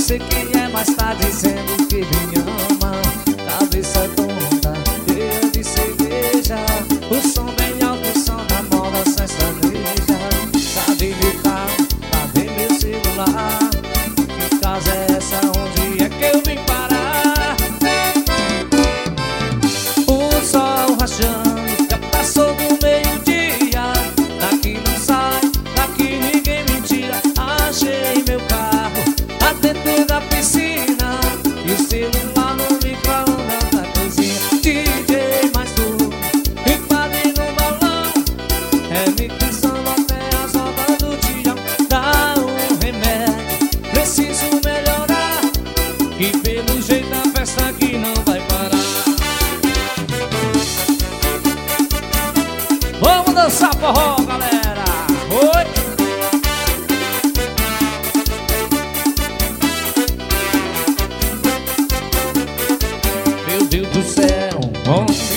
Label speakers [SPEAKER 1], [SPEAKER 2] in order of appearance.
[SPEAKER 1] sei que é, mas tá dizendo que me ama. Cabeça tonta, cheia de cerveja. O som bem alto, o som da moda sertaneja. Cadê meu carro? Cadê meu celular? Que casa é essa? Onde é que eu vim parar? O sol rachando, já passou do meio-dia. Daqui não sai, daqui ninguém me tira. Achei meu carro lá dentro da piscina e o celular no micro-ondas da cozinha. DJ mais tu, ripado no balão, remixando até as horas do dia. Dá um remédio, preciso melhorar, que pelo jeito a festa aqui não vai parar. Vamos dançar forró, galera! Oi! Meu Deus do céu, onde